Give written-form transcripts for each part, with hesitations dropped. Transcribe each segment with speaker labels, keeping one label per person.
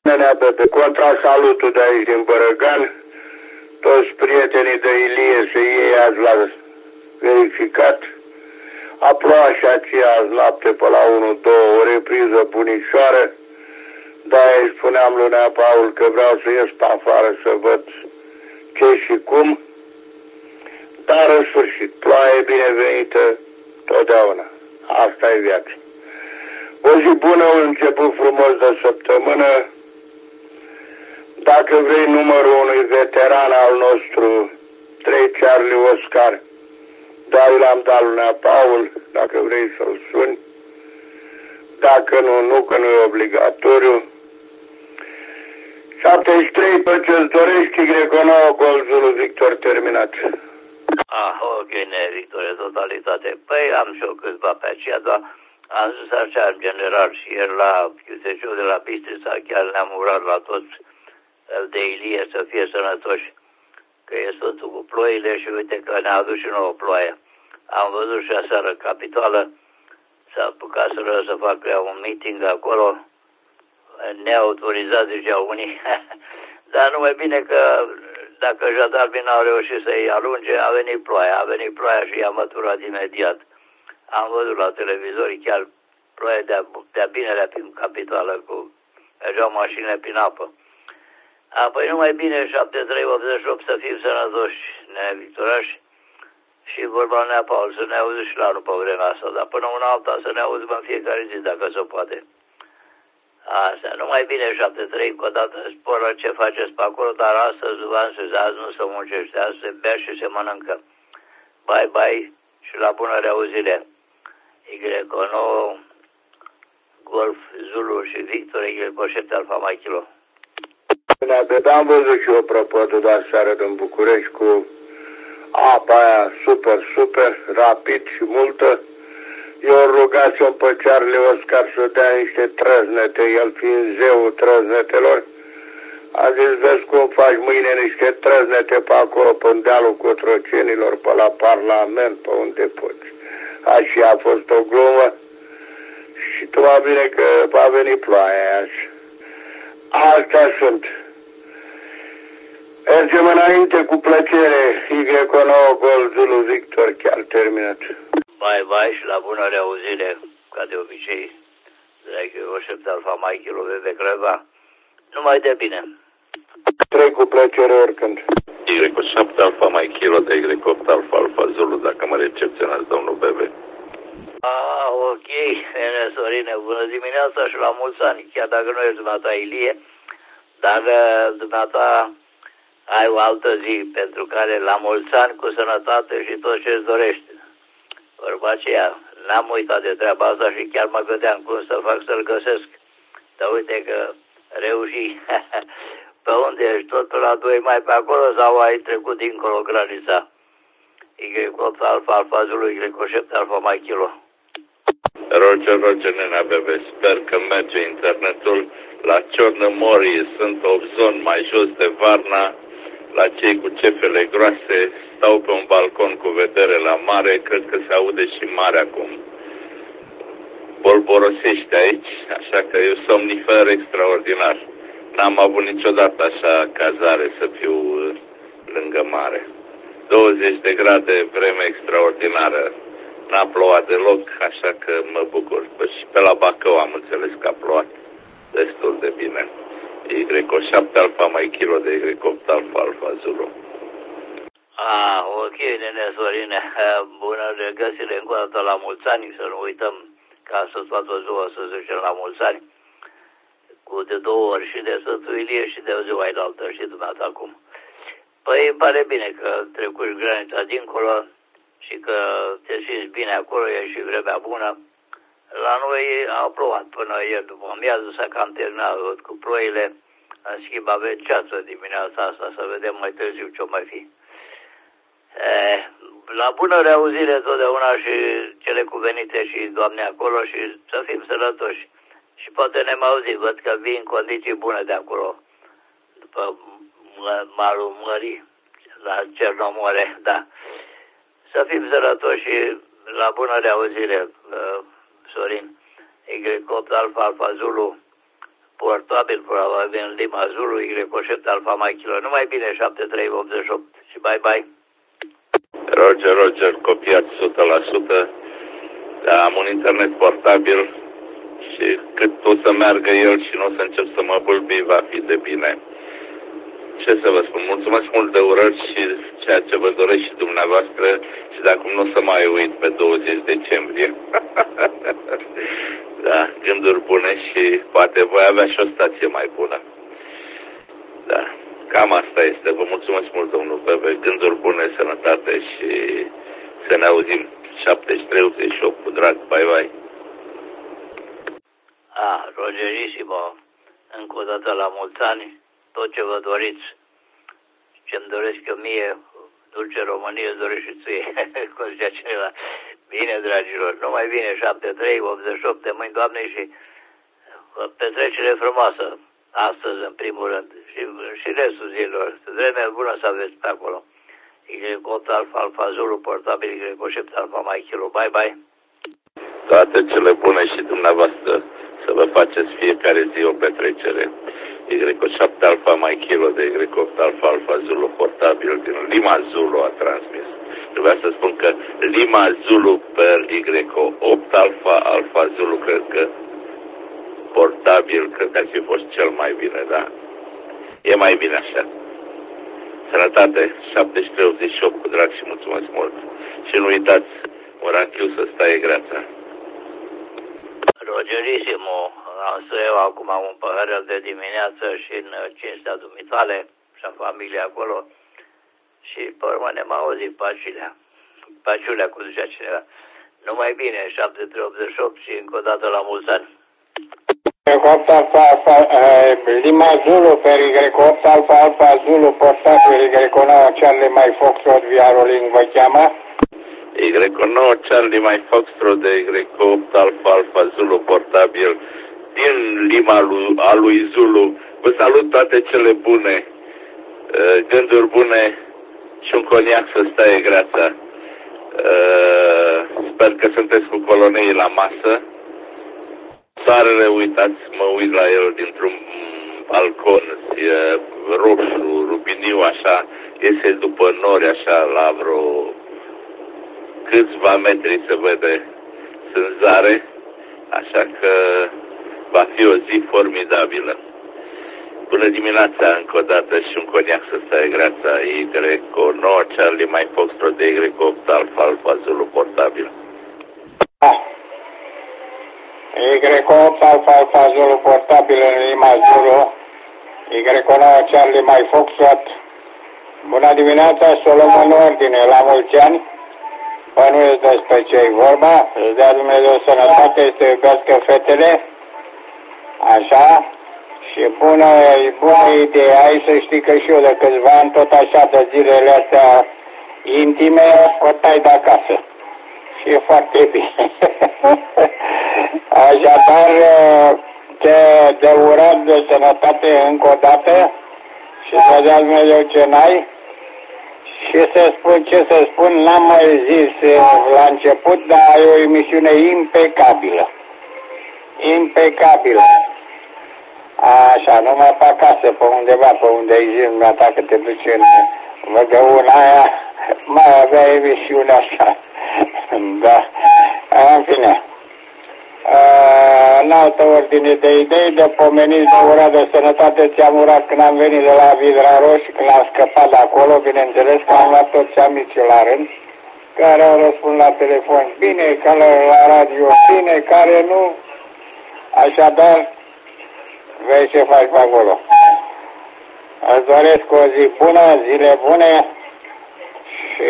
Speaker 1: Pe contra salutul de aici din Bărăgan, toți prietenii de Ilie să iei azi la verificat. A plouat și aceea azi noapte pe la 1-2, o repriză bunișoară. De-aia îi spuneam lui Nea Paul că vreau să ies pe afară să văd ce și cum. Dar în sfârșit, ploaie binevenită totdeauna. Asta e viața. O zi bună, un început frumos de săptămână. Dacă vrei numărul unui veteran al nostru, 3 Charlie Oscar, dar l-am dat lui Nea Paul, dacă vrei să-l suni. Dacă nu, că nu e obligatoriu. 73, pe ce-ți dorești, Y9, Golzul Victor, terminat.
Speaker 2: Ok, Victor, e totalitate. Păi am și eu câțiva pe aceea, dar am zis așa, în general, și ieri la Chiuseciu de la Bistrița, chiar ne-am urat la toți de Ilie să fie sănătoși, că e soțul cu ploile și uite că ne-a adus și nouă ploaie. Am văzut și aseară Capitoală, s-a apucat să facă un meeting acolo, neautorizat, ziceau unii, dar numai bine că dacă jandarmii n-au reușit să-i alunge, a venit ploaia și i-a măturat imediat. Am văzut la televizor chiar ploaie de-a binelea prin Capitoală, mergeau mașinile prin apă. Apoi numai bine 73-88 să fim sănătoși, Victorași, și vorba Nea Paul să ne auzi și la anul pe vremea asta, dar până una alta să ne auzim în fiecare zi, dacă se poate. Asta, numai bine 73, încă o dată sporă ce faceți pe acolo, dar astăzi, azi nu se muncește, azi se bea și se mănâncă. Bye, bye și la bună reauzire. Y9, Golf, Zulu și Victor, Y7 Alfa Mai Kilo.
Speaker 1: Am văzut și eu propotul de aseară din București cu apa aia super, rapid și multă. Eu rugasem pe Charlie Oscar să dea niște trăznete, el fiind zeul trăznetelor. A zis, vezi cum faci mâine niște trăznete pe acolo, pe dealul Cotrocenilor, pe la Parlament, pe unde poți. Așa a fost o glumă și probabil că a venit ploaia aia. Astea sunt. Mergem înainte cu plăcere. Y9 Gol Zulu Victor, chiar terminat.
Speaker 2: Bye și la bună reauzire, ca de obicei. Y7 Alfa Mai Kilo de Creva. Numai de bine.
Speaker 1: Trec cu plăcere oricând.
Speaker 3: Y7 Alfa Mai Kilo de Y8 Alfa Zulu, dacă mă recepționați, domnul Bebe.
Speaker 2: Ok, Sorine, bună dimineața și la mulți ani, chiar dacă nu ești dumneata Ilie, dar dumneata ai o altă zi pentru care la mulți ani cu sănătate și tot ce-ți dorești. Vorba aceea, n-am uitat de treaba asta și chiar mă gândeam cum să fac să-l găsesc. Dar uite că reuși. Pe unde ești? Tot pe la 2 mai pe acolo sau ai trecut dincolo granița? Y8 Alfa Zulu, Y7 Alfa Mai Kilo.
Speaker 3: Roger, Nenea Bebe, sper că merge internetul. La Ciornă Morii sunt 8 zone mai jos de Varna. La cei cu cefele groase stau pe un balcon cu vedere la mare. Cred că se aude și mare acum. Bolborosește aici, așa că e un somnifer extraordinar. N-am avut niciodată așa cazare să fiu lângă mare. 20 de grade, vreme extraordinară. N-a plouat deloc, așa că mă bucur. Și pe la Bacău am înțeles că a plouat destul de bine. Y7 Alfa Mai Kilo de Y8 Alfa Zulu.
Speaker 2: Ok, nene Sorine, bună regăsire încă o dată la mulți ani, să nu uităm ca să toată ziua să zicem la mulți ani. Cu de 2 ori și de Sfântul Ilie și de ziua înaltă și dumneata acum. Păi îmi pare bine că trecuși granița dincolo și că te simți bine acolo, e și vremea bună. La noi a plouat până ieri după amiază, s-a cam terminat cu ploile. În schimb avem ceață dimineața asta, să vedem mai târziu ce-o mai fi. La bună reauzire totdeauna și cele cuvenite și Doamne acolo și să fim sănătoși. Și poate ne mai auzi, văd că vii în condiții bune de acolo, după malul mării, la Cernomore, da. Să fim sănătoși și la bună reauzire, Sorin. Y8 Alfa Zulu, portabil, probabil în Lima Zulu, Y7 Alfa Mike Kilo. Numai bine, 7388 și bye-bye.
Speaker 3: Roger, copiat 100%. Da, am un internet portabil și cât o să meargă el și nu o să încep să mă bâlbi, va fi de bine. Ce să vă spun, mulțumesc mult de urări și ceea ce vă doresc și dumneavoastră și de acum nu o să mai uit pe 20 decembrie. Da, gânduri bune și poate voi avea și o stație mai bună. Da, cam asta este. Vă mulțumesc mult, domnul Bebe. Gânduri bune, sănătate și să ne auzim 73-88 cu drag. Bye-bye.
Speaker 2: Rogerissimo, încă o dată la mulți ani, tot ce vă doriți. Ce-mi doresc eu mie, dulce Românie, doresc și ție, cum zicea cineva. Bine, dragilor, numai bine, 73-88 de mâini, Doamne, și petrecere frumoasă, astăzi, în primul rând, și restul zilor. Vreme bună să aveți pe acolo. Y8 Alfa Alfa Zulu, portabil Y7 Alfa Mike Kilo. Bye-bye.
Speaker 3: Toate cele bune și dumneavoastră să vă faceți fiecare zi o petrecere. Y7 Alfa Mike Kilo de Y8 Alfa Alfa Zulu, portabil din Lima Zulu a transmis. Trebuia să spun că Lima Zulu per Y8 Alfa Alfa Zulu, cred că portabil, cred că ar fi fost cel mai bine, da? E mai bine așa. Sănătate, 73-88 cu drag și mulțumesc mult. Și nu uitați, un rachiu să stai greața.
Speaker 2: Rogerissimo, am să iau acum un păhărel de dimineață și în cinstea dumitale și în familie acolo. Și pe urmă ne-am auzit Paciulea, cum zicea cineva. Numai bine, 73-88 și încă o dată la mulți ani.
Speaker 1: Lima Zulu per Y8 Alfa Alfa Zulu, portabil Y9 Charlie Mike Foxtrot via Rolling vă cheamă?
Speaker 3: Y9 Charlie Mike Foxtrot de Y8 Alfa Alfa Zulu, portabil din Lima lui Zulu. Vă salut, toate cele bune, gânduri bune și un coniac să stai greața. Sper că sunteți cu colonei la masă. Soarele, uitați, mă uit la el dintr-un balcon, e roșu, rubiniu, așa, iese după nori, așa, la vreo câțiva metri se vede sânzare, așa că va fi o zi formidabilă. Bună dimineața, încă o dată, și un coniac să stai greața, Y9 Charlie Mike Foxtrot de Y8 Alfa Alfa Zulu, portabil.
Speaker 1: Y8 Alfa Alfa Zulu, portabil în Lima Zulu, Y9 Charlie Mike Foxtrot. Bună dimineața, Solomon Ordine, la mulți ani. Bănuiesc despre ce-i vorba, îți dea Dumnezeu sănătate, să iubească fetele, așa, și bună idee, ai să știi că și eu de câțiva ani, tot așa de zilele astea intime, o tai de acasă. Și e foarte bine. Așadar, de urat de sănătate încă o dată și să dea Dumnezeu ce n-ai. Și să spun, ce să spun, n-am mai zis la început, dar ai o emisiune impecabilă. Impecabilă. Așa, numai pe acasă, pe undeva, pe unde ai zis dumneata că te duci în văgăuna aia, mai avea emisiunea așa. Da. În fine. În altă ordine de idei, de pomeniți, de urat de sănătate, ți-am urat când am venit de la Vidra Roșu, când am scăpat de acolo, bineînțeles că am luat toți amicii la rând, care au răspuns la telefon bine, care la radio bine, care nu. Așadar, vezi ce faci pe acolo. Îți doresc o zi bună, zile bune și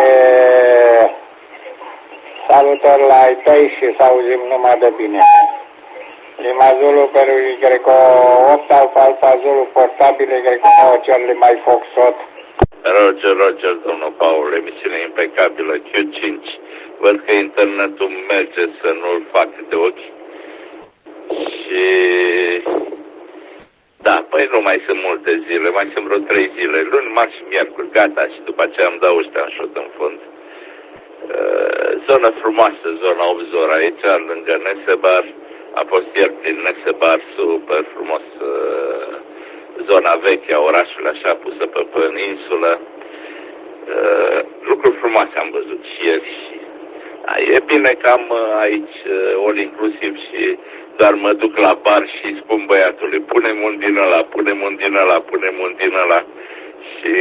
Speaker 1: salutări la ai tăi și să auzim numai de bine. Lima Zulu per Y8 Alfa Alfa Zulu, portabil Y9 Charlie Mike Foxtrot.
Speaker 3: Roger, domnul Paul, emisiune impecabilă, Q5. Văd că internetul merge, să nu-l fac de ochi. Și da, păi nu mai sunt multe zile, mai sunt vreo 3 zile, luni, marți și miercuri, gata, și după aceea îmi dau ăștia în șot în fund. Zonă frumoasă, zona 8 Zora aici, lângă Nesebar, A fost ieri prin Nesebar, super frumos, zona veche a orașului, așa, pusă pe peninsulă. Lucruri frumoase am văzut și ieri și e bine că am aici all inclusiv și doar mă duc la bar și spun băiatului, pune-mi un din ăla, pune-mi un din ăla, pune-mi un din ăla și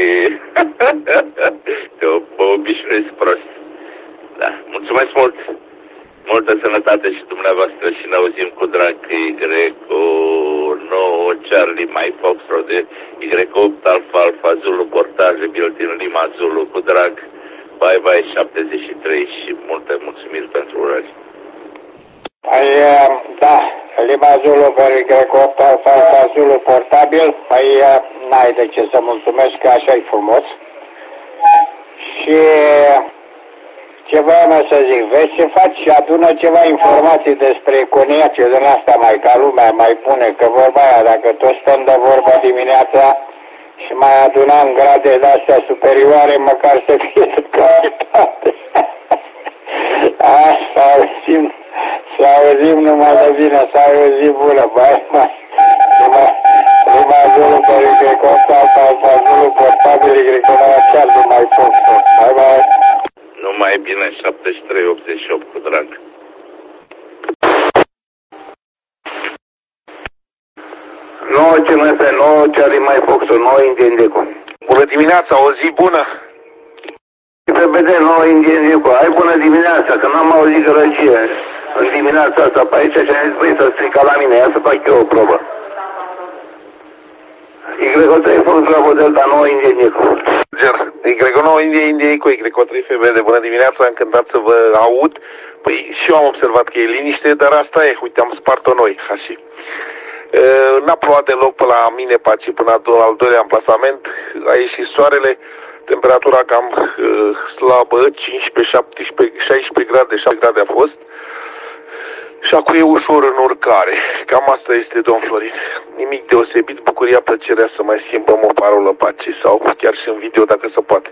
Speaker 3: te obișnuiesc prost. Da, mulțumesc mult! Multă sănătate și dumneavoastră și ne auzim cu drag Y9 Charlie Mike Foxtrot de Y8 Alfa Alfa Zulu Portaje Biltin Lima Zulu cu drag. Bye bye 73 și multe mulțumiri pentru urări.
Speaker 1: Păi, da, Lima Zulu pe Y8 Alfa Alfa Zulu portabil, păi n-ai de ce să mulțumesc că așa-i frumos. Și ce voiam să zic, vezi ce faci și adună ceva informații despre coniace din asta mai ca lumea mai pune, că vorba aia, dacă tot stăm de vorbă dimineața și mai adunam grade de astea superioare, măcar să fie de calitate. Asta să auzim numai de bine, să auzim bună, băi, numai Zulu pe Y8 Alfa Zulu portabil Y9 chiar nu mai pot. Bye bye.
Speaker 3: Numai bine 73-88 cu drag.
Speaker 1: Nouă CMF, nouă Charlie Mai Foxul, nouă Indian Deco.
Speaker 4: Bună dimineața, o zi bună!
Speaker 1: PPD, nouă Indian Deco. Hai bună dimineața, că n-am auzit gălăgie în dimineața asta pe aici și am zis, băi, să strica la mine, ia să fac eu o probă. Y3 Fox Bravo Delta, nouă Indian Deco.
Speaker 4: Y9 Indiei cu Y3 FB de bună dimineața, încântat să vă aud. Păi și eu am observat că e liniște, dar asta e, uite, am spart-o noi, hași. N-a plouat deloc pe la mine, paci, până al doilea amplasament, a ieșit soarele, temperatura cam slabă, 15, 17, 16 grade, 7 grade a fost. Și acum e ușor în urcare. Cam asta este, domn Florin. Nimic deosebit, bucuria, plăcerea să mai schimbăm o parolă, pace, sau chiar și în video dacă se poate.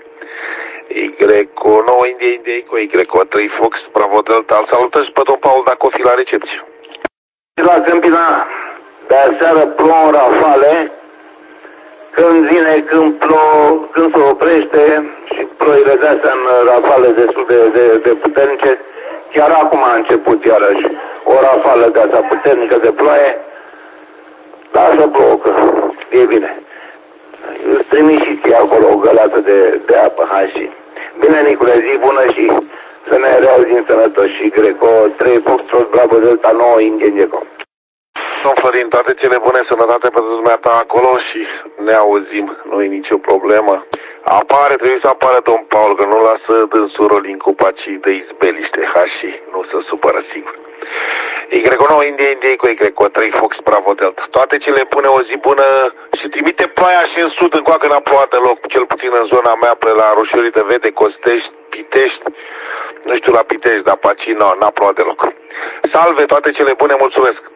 Speaker 4: Y9 Indiei cu Y3 Fox, Bravo Delta. Îl salutăm și pe domn Paul dacă o fi la recepție.
Speaker 1: La Câmpina, de aseară plouă în rafale, când vine, când se oprește și ploile de astea în rafale destul de puternice. Chiar acum a început iarăși o rafală de asta puternică de ploaie. Lasă plouă, că e bine. Îți trimiți și ție acolo o gălată de apă, hai și. Bine, Nicule, zi bună și să ne reauzim sănătoși. Și Greco 3 Foxtrot Bravo Delta 9 Indian Deco.
Speaker 4: Domn Florin, toate cele bune, sănătate pentru dumneata acolo și ne auzim, nu e nicio problemă. Trebuie să apară domn Paul, că nu lasă dânsul rolin cu pacii de izbeliște, și nu se supără sigur. Y9 Indiei cu Y3 Fox Bravo Delta. Toate cele bune, o zi bună și trimite ploaia și în sud, încoacă n-a plouat deloc, cel puțin în zona mea, pe la Roșiorii de Vede, Costești, Pitești, nu știu la Pitești, dar pacii n-a plouat deloc. Salve, toate cele bune, mulțumesc!